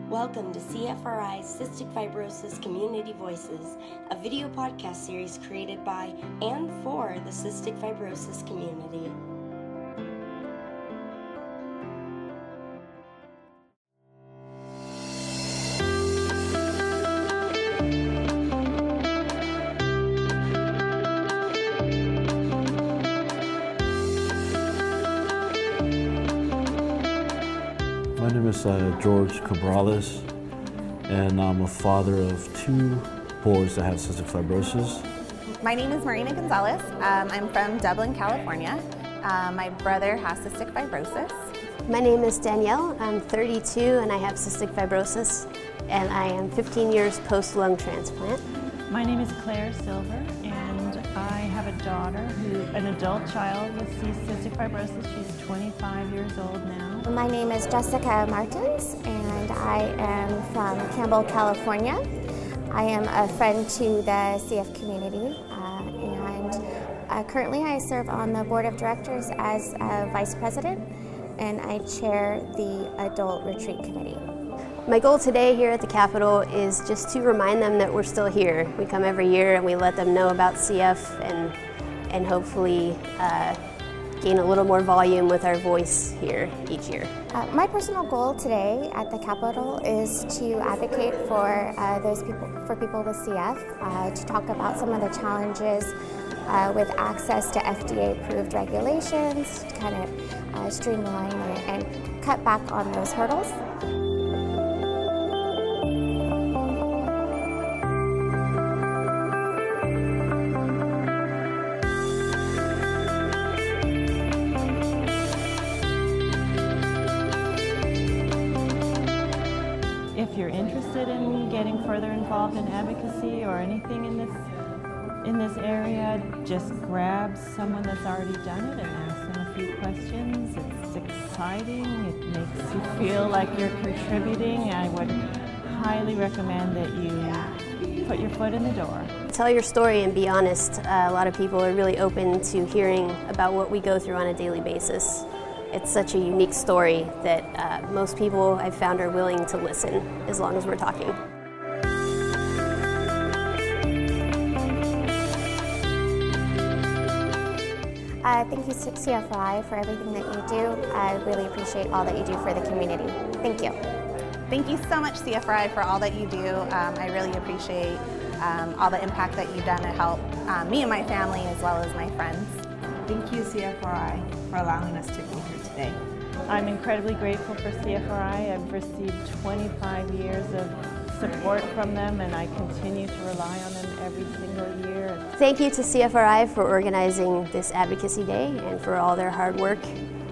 Welcome to CFRI's Cystic Fibrosis Community Voices, a video podcast series created by and for the cystic fibrosis community. My name is George Cabrales, and I'm a father of two boys that have cystic fibrosis. My name is Marina Gonzalez. I'm from Dublin, California. My brother has cystic fibrosis. My name is Danielle. I'm 32 and I have cystic fibrosis, and I am 15 years post-lung transplant. My name is Claire Silver, and I have a daughter, an adult child with cystic fibrosis. She's 25 years old now. My name is Jessica Martins, and I am from Campbell, California. I am a friend to the CF community, and currently I serve on the board of directors as a vice president, and I chair the adult retreat committee. My goal today here at the Capitol is just to remind them that we're still here. We come every year and we let them know about CF and hopefully gain a little more volume with our voice here each year. My personal goal today at the Capitol is to advocate for people with CF, to talk about some of the challenges with access to FDA-approved regulations, to kind of streamline and cut back on those hurdles. If you're interested in getting further involved in advocacy or anything in this area, just grab someone that's already done it and ask them a few questions. It's exciting. It makes you feel like you're contributing. I would highly recommend that you put your foot in the door. Tell your story and be honest. A lot of people are really open to hearing about what we go through on a daily basis. It's such a unique story that most people I've found are willing to listen as long as we're talking. Thank you, CFRI, for everything that you do. I really appreciate all that you do for the community. Thank you. Thank you so much, CFRI, for all that you do. I really appreciate all the impact that you've done to help me and my family as well as my friends. Thank you, CFRI, for allowing us to be here today. I'm incredibly grateful for CFRI. I've received 25 years of support from them, and I continue to rely on them every single year. Thank you to CFRI for organizing this Advocacy Day and for all their hard work.